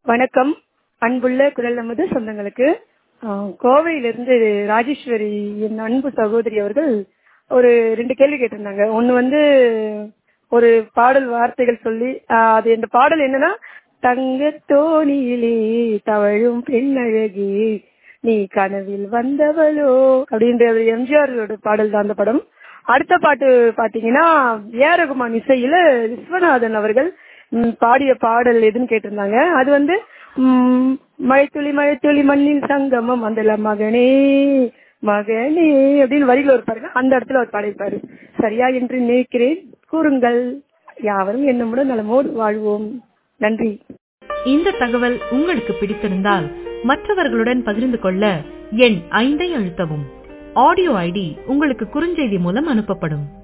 வணக்கம். அன்புள்ள குரல் நமது சொந்தங்களுக்கு கோவையிலிருந்து ராஜேஸ்வரி என் அன்பு சகோதரி அவர்கள் ஒரு 2 கேள்வி கேட்டிருந்தாங்க. ஒன்று ஒரு பாடல் வார்த்தைகள் சொல்லி அது இந்த பாடல் என்னன்னா, தங்க தோணியிலே தவழும் பெண்ணழகி நீ கனவில் வந்தவளோ அப்படின்ற எம்ஜிஆரோட பாடல் தான் அந்த படம். அடுத்த பாட்டு பாத்தீங்கன்னா ஏ ரகுமான் இசையில விஸ்வநாதன் அவர்கள் பாடிய பாடல் எதுன்னு கேட்டிருந்தாங்க. அது மழைத்துளி மழைத்துளி மண்ணின் சங்கமம் அந்த மகனே மகனே அப்படின்னு வரிகள் ஒரு பாருங்க, அந்த இடத்துல அவர் பாடியிருப்பாரு. சரியா என்று நினைக்கிறேன், கூறுங்கள். யாவரும் என்னமுடன் நலமோடு வாழ்வோம். நன்றி. இந்த தகவல் உங்களுக்கு பிடித்திருந்தால் மற்றவர்களுடன் பகிர்ந்து கொள்ள எண் 5 அழுத்தவும். ஆடியோ ஐடி உங்களுக்கு குறுஞ்செய்தி மூலம் அனுப்பப்படும்.